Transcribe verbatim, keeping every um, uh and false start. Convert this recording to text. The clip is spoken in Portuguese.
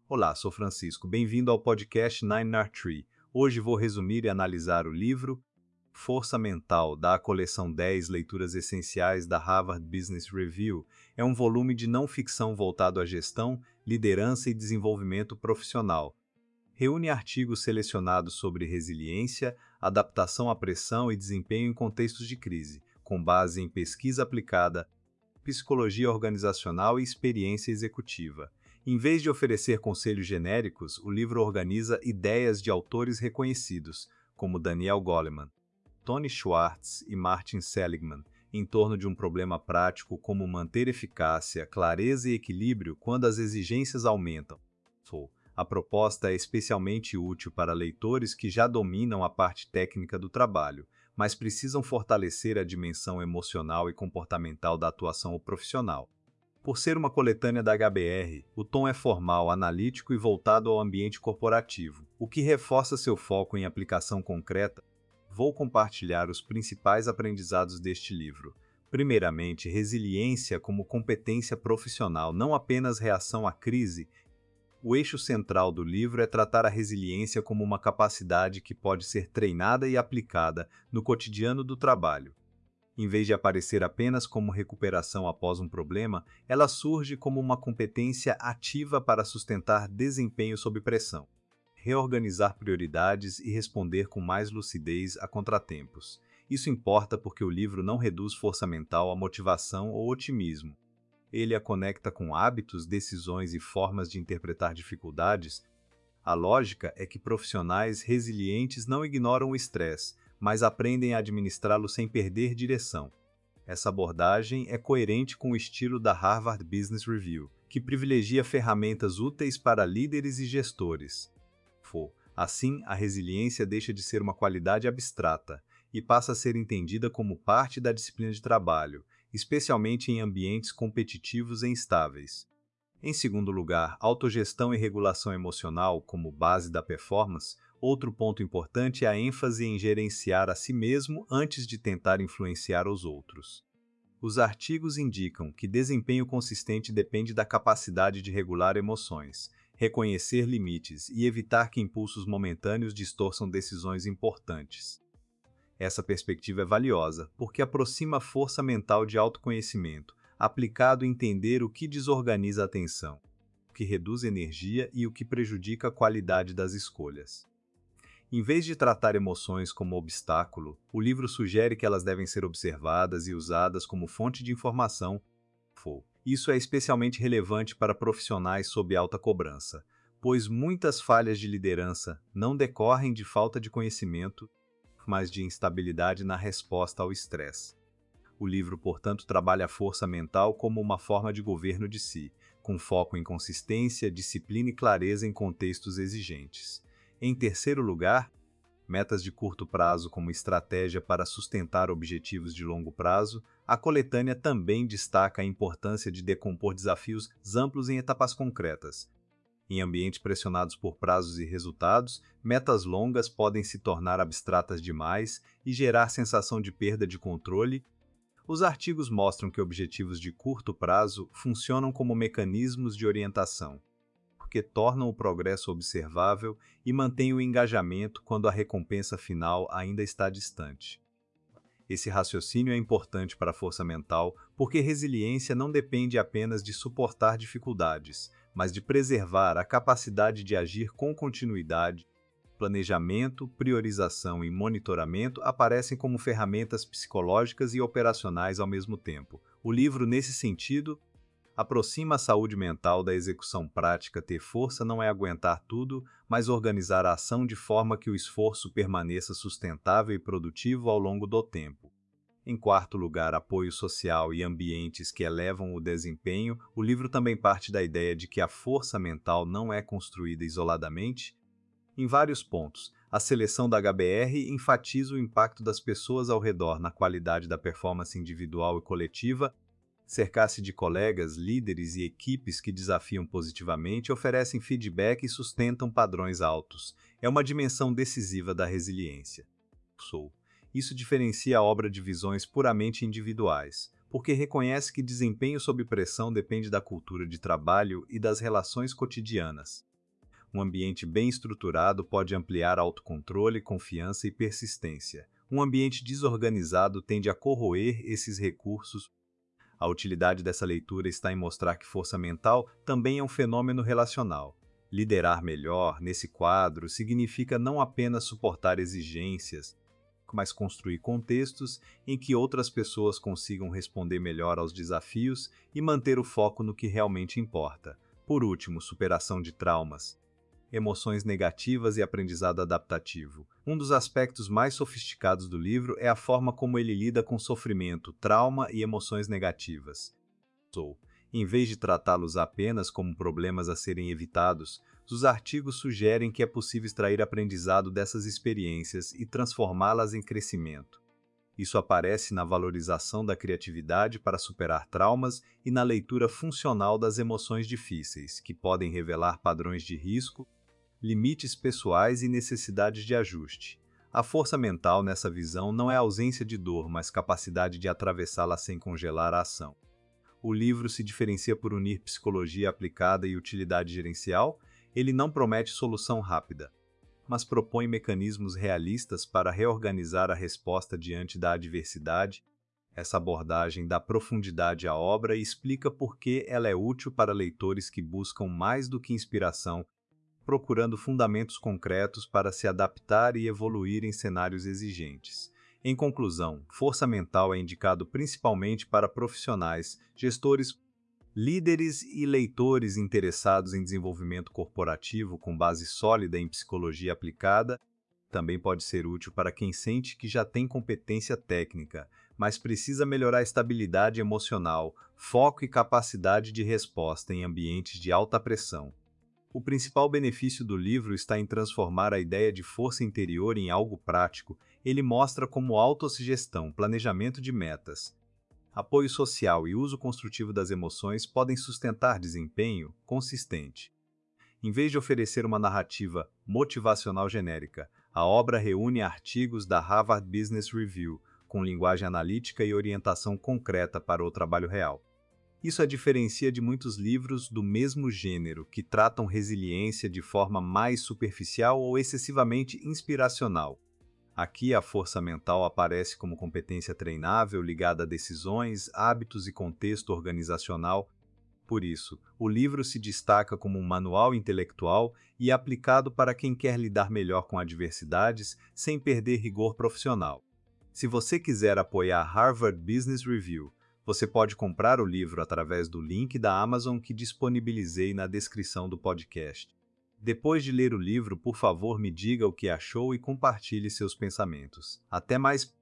Olá, sou Francisco. Bem-vindo ao podcast Nine R Tree. Hoje vou resumir e analisar o livro Força Mental, da coleção dez Leituras Essenciais da Harvard Business Review. É um volume de não ficção voltado à gestão, liderança e desenvolvimento profissional. Reúne artigos selecionados sobre resiliência, adaptação à pressão e desempenho em contextos de crise, com base em pesquisa aplicada, psicologia organizacional e experiência executiva. Em vez de oferecer conselhos genéricos, o livro organiza ideias de autores reconhecidos, como Daniel Goleman, Tony Schwartz e Martin Seligman, em torno de um problema prático como manter eficácia, clareza e equilíbrio quando as exigências aumentam. A proposta é especialmente útil para leitores que já dominam a parte técnica do trabalho, mas precisam fortalecer a dimensão emocional e comportamental da atuação profissional. Por ser uma coletânea da H B R, o tom é formal, analítico e voltado ao ambiente corporativo, o que reforça seu foco em aplicação concreta. Vou compartilhar os principais aprendizados deste livro. Primeiramente, resiliência como competência profissional, não apenas reação à crise. O eixo central do livro é tratar a resiliência como uma capacidade que pode ser treinada e aplicada no cotidiano do trabalho. Em vez de aparecer apenas como recuperação após um problema, ela surge como uma competência ativa para sustentar desempenho sob pressão, reorganizar prioridades e responder com mais lucidez a contratempos. Isso importa porque o livro não reduz força mental a motivação ou otimismo. Ele a conecta com hábitos, decisões e formas de interpretar dificuldades. A lógica é que profissionais resilientes não ignoram o estresse, mas aprendem a administrá-lo sem perder direção. Essa abordagem é coerente com o estilo da Harvard Business Review, que privilegia ferramentas úteis para líderes e gestores. Assim, a resiliência deixa de ser uma qualidade abstrata e passa a ser entendida como parte da disciplina de trabalho, especialmente em ambientes competitivos e instáveis. Em segundo lugar, autogestão e regulação emocional como base da performance. Outro ponto importante é a ênfase em gerenciar a si mesmo antes de tentar influenciar os outros. Os artigos indicam que desempenho consistente depende da capacidade de regular emoções, reconhecer limites e evitar que impulsos momentâneos distorçam decisões importantes. Essa perspectiva é valiosa porque aproxima a força mental de autoconhecimento, aplicado a entender o que desorganiza a atenção, o que reduz energia e o que prejudica a qualidade das escolhas. Em vez de tratar emoções como obstáculo, o livro sugere que elas devem ser observadas e usadas como fonte de informação. Isso é especialmente relevante para profissionais sob alta cobrança, pois muitas falhas de liderança não decorrem de falta de conhecimento, mas de instabilidade na resposta ao estresse. O livro, portanto, trabalha a força mental como uma forma de governo de si, com foco em consistência, disciplina e clareza em contextos exigentes. Em terceiro lugar, metas de curto prazo como estratégia para sustentar objetivos de longo prazo. A coletânea também destaca a importância de decompor desafios amplos em etapas concretas. Em ambientes pressionados por prazos e resultados, metas longas podem se tornar abstratas demais e gerar sensação de perda de controle. Os artigos mostram que objetivos de curto prazo funcionam como mecanismos de orientação, porque tornam o progresso observável e mantêm o engajamento quando a recompensa final ainda está distante. Esse raciocínio é importante para a força mental porque resiliência não depende apenas de suportar dificuldades, mas de preservar a capacidade de agir com continuidade. Planejamento, priorização e monitoramento aparecem como ferramentas psicológicas e operacionais ao mesmo tempo. O livro, nesse sentido, aproxima a saúde mental da execução prática. Ter força não é aguentar tudo, mas organizar a ação de forma que o esforço permaneça sustentável e produtivo ao longo do tempo. Em quarto lugar, apoio social e ambientes que elevam o desempenho. O livro também parte da ideia de que a força mental não é construída isoladamente. Em vários pontos, a seleção da H B R enfatiza o impacto das pessoas ao redor na qualidade da performance individual e coletiva. Cercar-se de colegas, líderes e equipes que desafiam positivamente, oferecem feedback e sustentam padrões altos. É uma dimensão decisiva da resiliência. Isso diferencia a obra de visões puramente individuais, porque reconhece que desempenho sob pressão depende da cultura de trabalho e das relações cotidianas. Um ambiente bem estruturado pode ampliar autocontrole, confiança e persistência. Um ambiente desorganizado tende a corroer esses recursos. A utilidade dessa leitura está em mostrar que força mental também é um fenômeno relacional. Liderar melhor, nesse quadro, significa não apenas suportar exigências, mas construir contextos em que outras pessoas consigam responder melhor aos desafios e manter o foco no que realmente importa. Por último, superação de traumas, emoções negativas e aprendizado adaptativo. Um dos aspectos mais sofisticados do livro é a forma como ele lida com sofrimento, trauma e emoções negativas. Em vez de tratá-los apenas como problemas a serem evitados, os artigos sugerem que é possível extrair aprendizado dessas experiências e transformá-las em crescimento. Isso aparece na valorização da criatividade para superar traumas e na leitura funcional das emoções difíceis, que podem revelar padrões de risco, limites pessoais e necessidades de ajuste. A força mental nessa visão não é ausência de dor, mas capacidade de atravessá-la sem congelar a ação. O livro se diferencia por unir psicologia aplicada e utilidade gerencial. Ele não promete solução rápida, mas propõe mecanismos realistas para reorganizar a resposta diante da adversidade. Essa abordagem dá profundidade à obra e explica por que ela é útil para leitores que buscam mais do que inspiração, procurando fundamentos concretos para se adaptar e evoluir em cenários exigentes. Em conclusão, força mental é indicado principalmente para profissionais, gestores, líderes e leitores interessados em desenvolvimento corporativo com base sólida em psicologia aplicada. Também pode ser útil para quem sente que já tem competência técnica, mas precisa melhorar a estabilidade emocional, foco e capacidade de resposta em ambientes de alta pressão. O principal benefício do livro está em transformar a ideia de força interior em algo prático. Ele mostra como autossugestão, planejamento de metas, apoio social e uso construtivo das emoções podem sustentar desempenho consistente. Em vez de oferecer uma narrativa motivacional genérica, a obra reúne artigos da Harvard Business Review, com linguagem analítica e orientação concreta para o trabalho real. Isso a diferencia de muitos livros do mesmo gênero, que tratam resiliência de forma mais superficial ou excessivamente inspiracional. Aqui, a força mental aparece como competência treinável ligada a decisões, hábitos e contexto organizacional. Por isso, o livro se destaca como um manual intelectual e aplicado para quem quer lidar melhor com adversidades sem perder rigor profissional. Se você quiser apoiar Harvard Business Review, você pode comprar o livro através do link da Amazon que disponibilizei na descrição do podcast. Depois de ler o livro, por favor, me diga o que achou e compartilhe seus pensamentos. Até mais!